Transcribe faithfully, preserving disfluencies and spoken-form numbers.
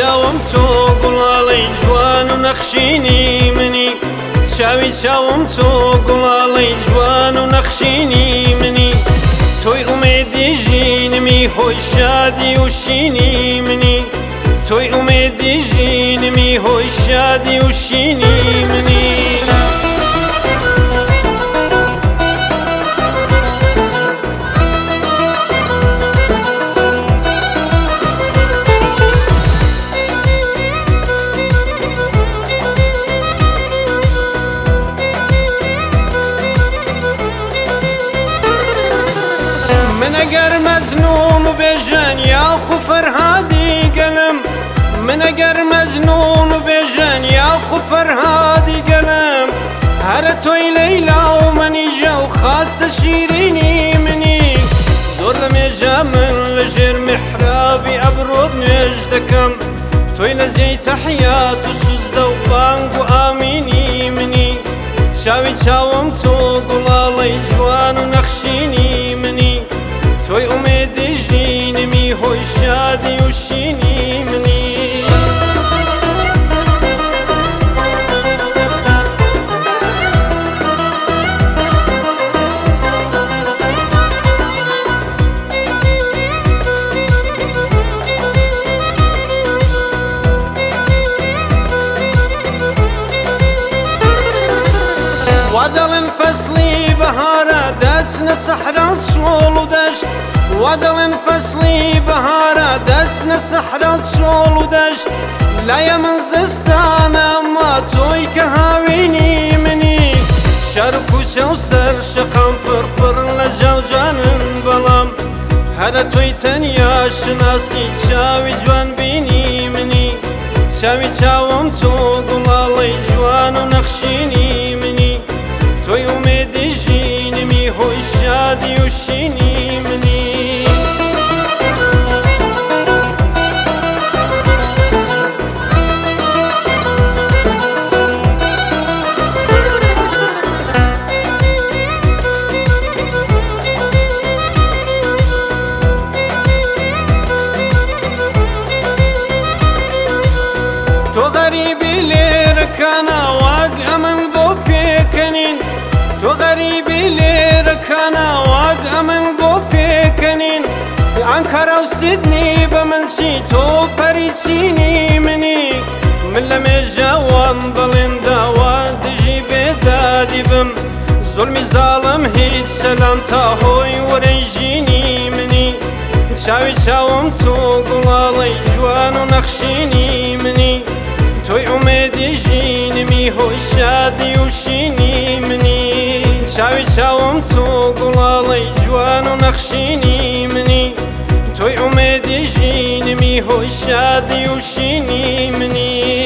چاوم تۆ گوڵاڵەی جوان و نەخشینی منی چاوی چاوم تۆ گوڵاڵەی جوان و نەخشینی منی تۆی ئومێدی ژینمی هۆی شادی و شینی منی تۆی ئومێدی ژینمی هۆی شادی و شینی منی من اگر مزنون و بیژن یا خو فرهادی گلم من اگر مزنون و بیژن یا خو فرهادی گلم هر توی لیلا و منی جو خاص شیرینی منی زور لمیجا من لجر محرابی ابرود نویج دکم توی لزی تحیات و سوزده و بانگ و آمینی منی چاوی چاوم تو گلالی جوان و نخشینی منی توی اومدی ژینمی هۆی شادی و شینی منی ودڵن فەسلی بەهارە دەچنە سەحرا و چۆڵ و دەشت ودڵن فەسلی بەهارە دەچنە سەحرا و چۆڵ و دەشت لایە من زستانە ئەمما تۆی کە هاوینی منی شار و کوچە و سەر شەقام پڕپڕ لە جاوجانن بەڵام هەرە تۆی تەنیا شناسی چاوی جوان بینی منی چاوی چاوم تۆ گوڵاڵەی جوان و نەخشینی منی توی اومدی ژینمی هۆی شادی و شینی منی تۆ غەریبی لێرەکانە واگ ئەمن بۆ پێکەنین تۆ غەریبی لێرەکانە واگ ئەمن بۆ پێکەنین ئەنکارە و سیدنی بە منچی تۆ پەریچینی منی من لە مێژەوان دڵێن داوا دژی بێدادی بم زوڵمی زاڵم هیچ سەلام تا هۆی وەرەی ژینی منی چاوی چاوم تۆ گوڵاڵەی جوان و نەخشینی منی توی اومدی ژینمی هۆی شادی و شینی منی چاوی چاوم تۆ گوڵاڵەی جوان و نەخشینی منی توی اومدی ژینمی هۆی شادی و شینی منی